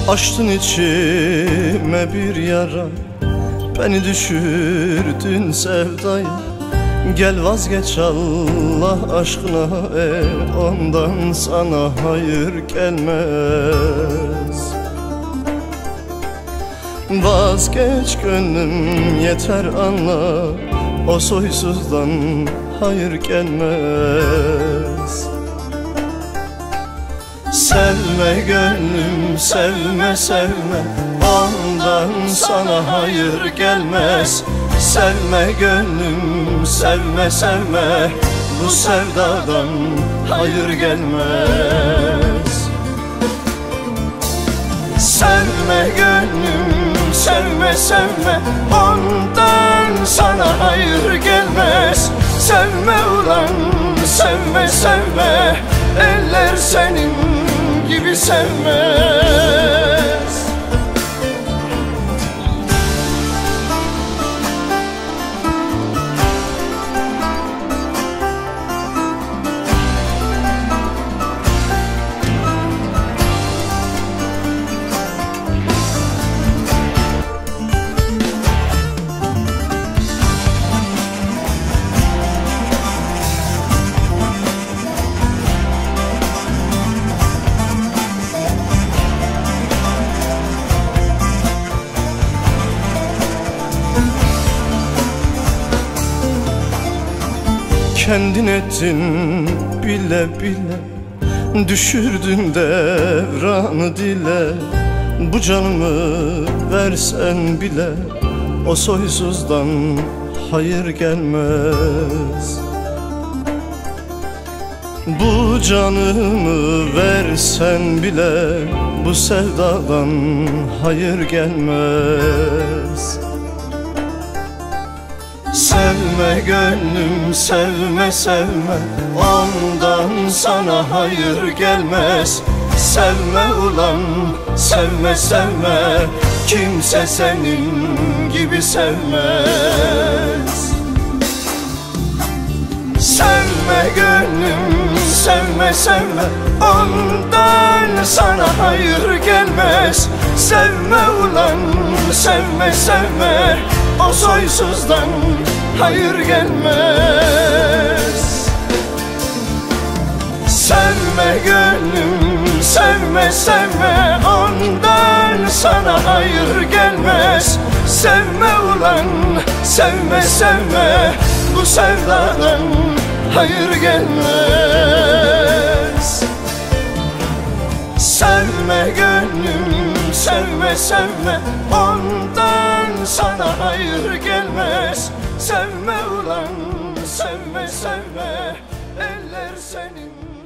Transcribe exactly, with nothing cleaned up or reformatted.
Açtın içime bir yara, beni düşürdün sevdaya. Gel vazgeç Allah aşkına, e, ondan sana hayır gelmez. Vazgeç gönlüm yeter anla, o soysuzdan hayır gelmez. Sevme gönlüm sevme sevme, ondan sana hayır gelmez. Sevme gönlüm sevme sevme, bu sevdadan hayır gelmez. Sevme gönlüm sevme sevme, ondan sana hayır gelmez. Sevme ulan sevme sevme, eller senin gibi sevmez. Kendin ettin bile bile, düşürdün devranı dile. Bu canımı versen bile, o soysuzdan hayır gelmez. Bu canımı versen bile, bu sevdadan hayır gelmez. Sevme gönlüm sevme sevme, ondan sana hayır gelmez. Sevme ulan sevme sevme, kimse senin gibi sevmez. Sevme gönlüm sevme sevme, ondan sana hayır gelmez. Sevme ulan sevme sevme, o soysuzdan hayır gelmez. Sevme gönlüm sevme sevme, ondan sana hayır gelmez. Sevme ulan sevme sevme, bu sevdadan hayır gelmez. Sevme gönlüm sevme sevme, ondan sana hayır gelmez. Sevme ulan sevme sevme, eller senin